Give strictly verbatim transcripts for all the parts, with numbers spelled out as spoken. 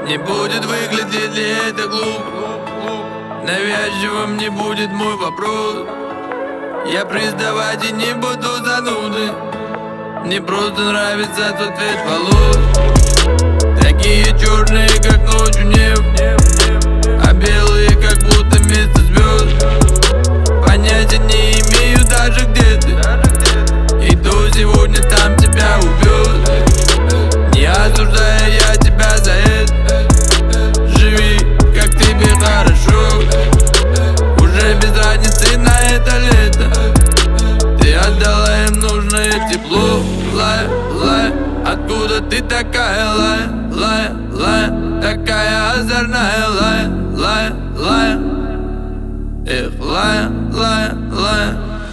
Не будет выглядеть ли это глупо? Навязчивым не будет мой вопрос. Я признавать и не буду зануды. Мне просто нравится тот цвет волос. Такие черные, как ночью небо, а белые, как будто вместо звезд. Понятия не имею даже где ты, и кто сегодня там тебя убьет. Не осуждая я тебя за это, живи, как тебе хорошо. Уже без разницы на это лето, ты отдала им нужное тепло. Лай, лай, откуда ты такая? Лай, лай, лай, такая озорная. Лай, лай, лай, эх, лай, лай, лай.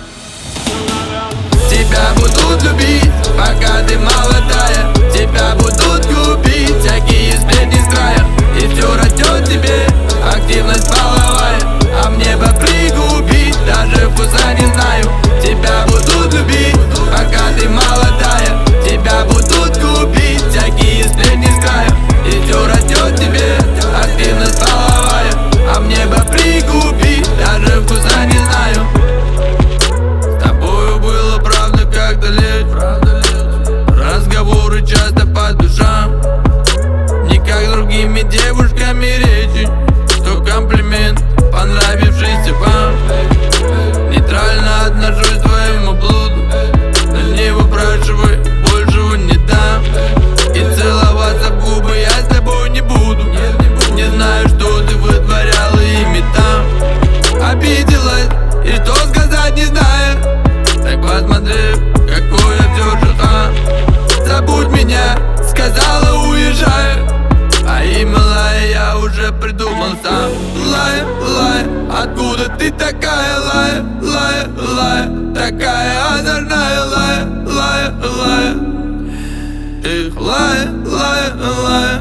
Тебя будут любить, пока ты молодая. Тебя будут губить всякие сплетни с края. И все растет тебе активность половая, а мне бы пригубить, даже вкуса не знаю. Тебя будут любить, пока ты молодая. Тебя будут губить всякие сплетни с края. И все растет тебе активность половая, а мне бы пригубить, даже вкуса не знаю. С тобою было правда как-то легче, разговоры часто по душам. Не как с другими девушками речи, что комплимент, понравившийся вам. Нейтрально отношусь к твоему блуду, но не выпрашивай, большего не дам. И целоваться в губы я с тобой не буду. Не знаю, что ты вытворяла ими там. Обиделась, и что сказать не знаю. Так посмотри, какой я все же хам. Забудь меня, сказала уезжаю, а имя Лай я уже придумал сам. Лай, лай, откуда ты такая? Лай, лай, лай, такая озорная. Лай, лай, лай, эх, лай, лай, лай.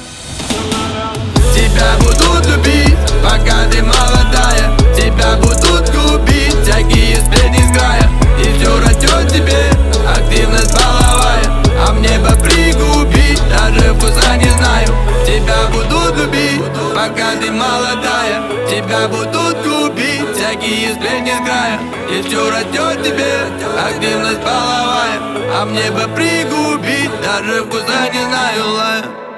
Тебя будут любить, пока ты молодая. Тебя будут губить всякие сплетни с края. И все растет тебе активность половая, а мне бы пригубить, даже вкуса не знаю. Тебя будут любить, пока ты молодая. Тебя будут губить всякие сплетни с края. И все растет тебе активность половая, а мне бы пригубить, даже вкуса не знаю. Лай.